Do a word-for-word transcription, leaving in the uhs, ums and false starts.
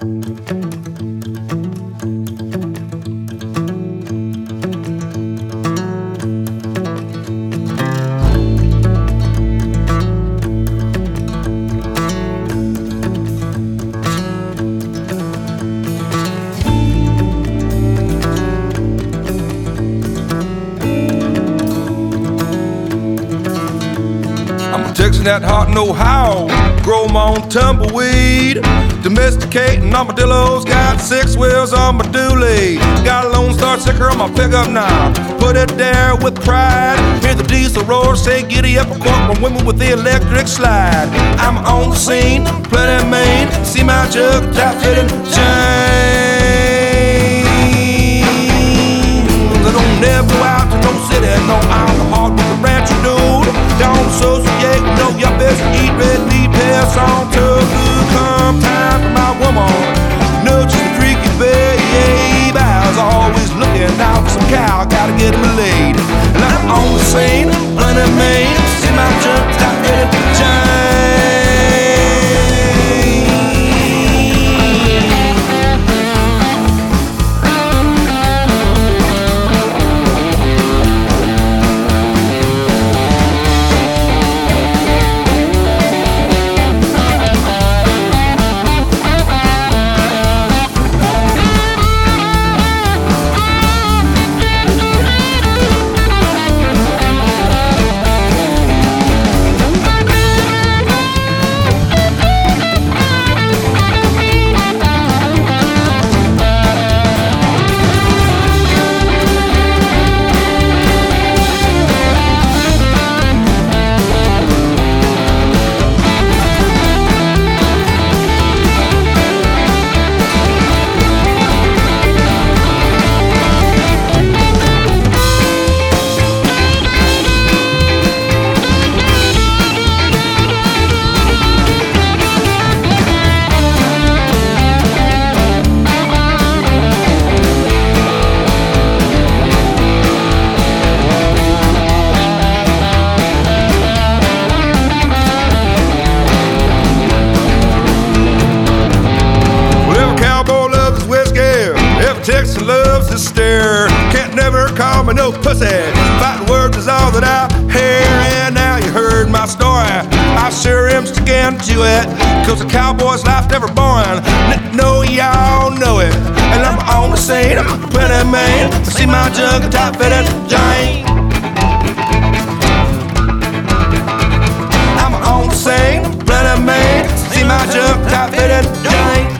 Texas, that hot in Ohio, grow my own tumbleweed. Domesticating armadillos, got six wheels on my dually. Got a Lone Star sticker on my pickup now, put it there with pride. Hear the diesel roar, say giddy up a court from women with the electric slide. I'm on the scene, plenty of Maine, see my jug, top fitting chains. I don't never go out to no city, no alcohol with a rancher dude. Don't associate, no yuppers, eat red meat, pass on to good. Come time for my woman, no, she's a freaky babe. I was always looking out for some cow, gotta get him laid. And I'm on the scene, plenty of Maine, see my junk, stop getting chains. Texas loves to stare, can't never call me no pussy. Fighting words is all that I hear. And now you heard my story, I sure am sticking to it, cause a cowboy's life never boring. No, y'all know it. And I'm on the scene, I'm plenty of Maine, see my jug, top fitted giant. I'm on the scene, plenty of Maine, see my jug, top fitted giant.